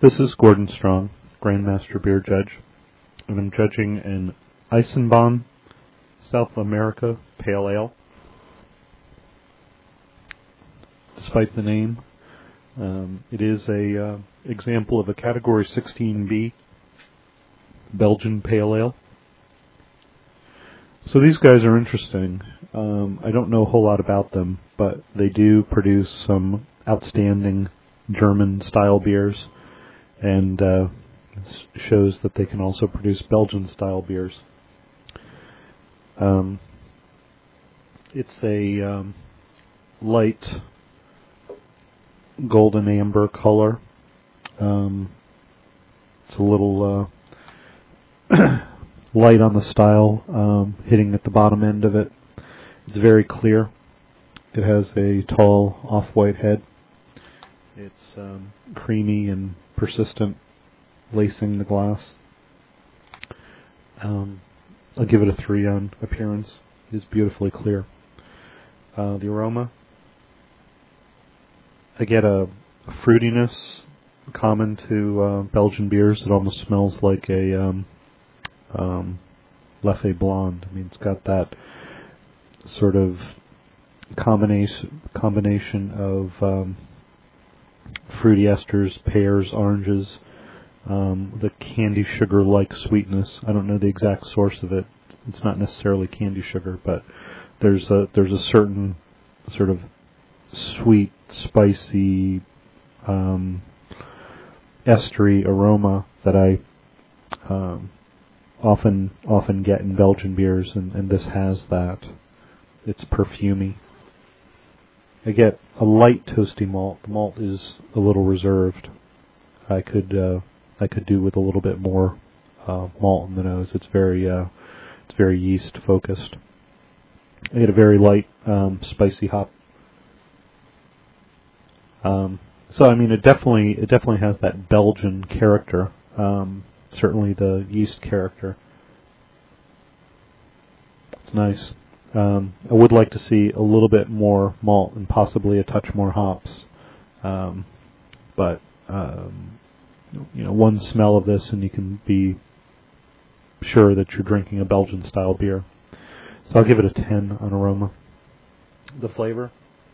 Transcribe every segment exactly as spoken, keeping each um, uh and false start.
This is Gordon Strong, Grandmaster Beer Judge, and I'm judging an Eisenbahn South America Pale Ale. Despite the name, um, it is a uh, example of a Category sixteen B Belgian Pale Ale. So these guys are interesting. Um, I don't know a whole lot about them, but they do produce some outstanding German-style beers, and uh, shows that they can also produce Belgian-style beers. Um, it's a um, light golden amber color. Um, it's a little uh, light on the style, um, hitting at the bottom end of it. It's very clear. It has a tall off-white head. It's um, creamy and persistent, lacing the glass. Um, I'll give it a three on appearance. It is beautifully clear. Uh, the aroma, I get a, a fruitiness common to uh, Belgian beers. It almost smells like a um, um, Leffe Blonde. I mean, it's got that sort of combination combination of um, fruity esters, pears, oranges, um, the candy sugar-like sweetness. I don't know the exact source of it. It's not necessarily candy sugar, but there's a there's a certain sort of sweet, spicy, um, estery aroma that I um, often often get in Belgian beers, and, and this has that. It's perfumey. I get a light toasty malt. The malt is a little reserved. I could uh, I could do with a little bit more uh, malt in the nose. It's very uh, it's very yeast focused. I get a very light um, spicy hop. Um, so I mean, it definitely it definitely has that Belgian character. Um, certainly the yeast character. It's nice. Um, I would like to see a little bit more malt and possibly a touch more hops. Um, but, um, you know, one smell of this and you can be sure that you're drinking a Belgian-style beer. So I'll give it a ten on aroma. The flavor?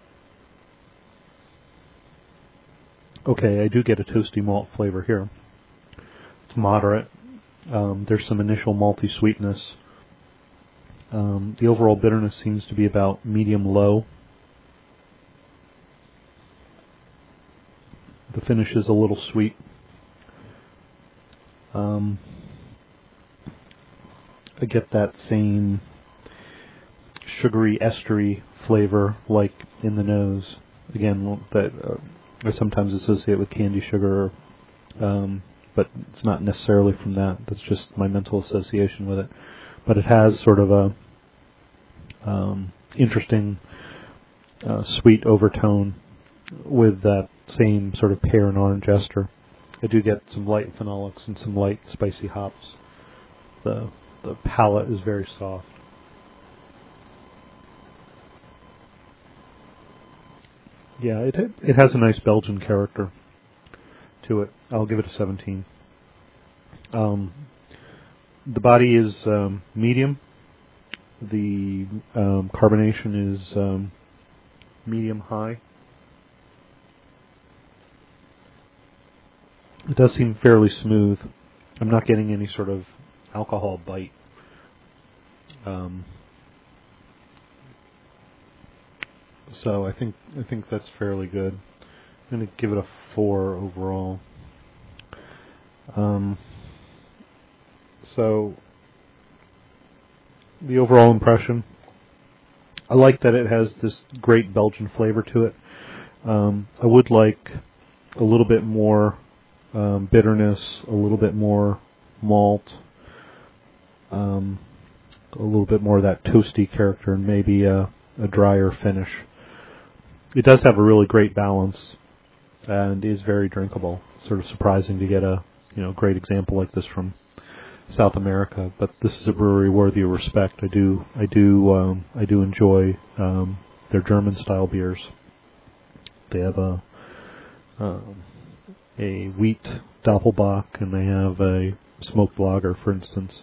Okay, I do get a toasty malt flavor here. It's moderate. Um, there's some initial malty sweetness. Um, the overall bitterness seems to be about medium-low. The finish is a little sweet. Um, I get that same sugary, estery flavor like in the nose. Again, that uh, I sometimes associate with candy sugar, um, but it's not necessarily from that. That's just my mental association with it. But it has sort of a um, interesting uh, sweet overtone with that same sort of pear and orange ester. I do get some light phenolics and some light spicy hops. The the palate is very soft. Yeah, it it has a nice Belgian character to it. I'll give it a seventeen. Um, The body is um, medium. The um, carbonation is um, medium-high. It does seem fairly smooth. I'm not getting any sort of alcohol bite. Um, so I think I think that's fairly good. I'm going to give it a four overall. Um, So, the overall impression, I like that it has this great Belgian flavor to it. Um, I would like a little bit more um, bitterness, a little bit more malt, um, a little bit more of that toasty character, and maybe a, a drier finish. It does have a really great balance and is very drinkable. It's sort of surprising to get a you know great example like this from South America, but this is a brewery worthy of respect. I do, I do, um, I do enjoy um, their German-style beers. They have a um, a wheat Doppelbock, and they have a smoked lager, for instance.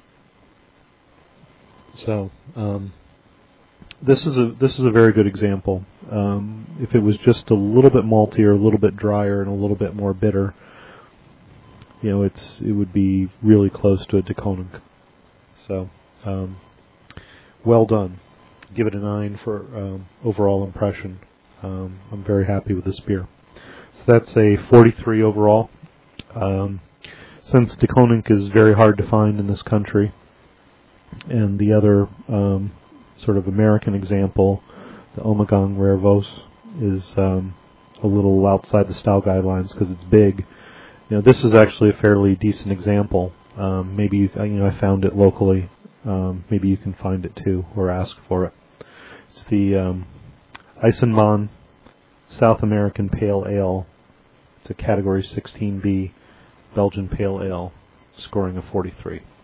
So um, this is a this is a very good example. Um, if it was just a little bit maltier, a little bit drier, and a little bit more bitter, you know, it's it would be really close to a DeKonink. So, um, well done. Give it a nine for um, overall impression. Um, I'm very happy with this beer. So that's a forty-three overall. Um, since DeKonink is very hard to find in this country, and the other um, sort of American example, the Ommegang Rare Vos, is um, a little outside the style guidelines because it's big. You know, this is actually a fairly decent example. Um, maybe you, you know I found it locally. Um, maybe you can find it too or ask for it. It's the um, Eisenbahn South American Pale Ale. It's a Category sixteen B Belgian Pale Ale, scoring a forty-three.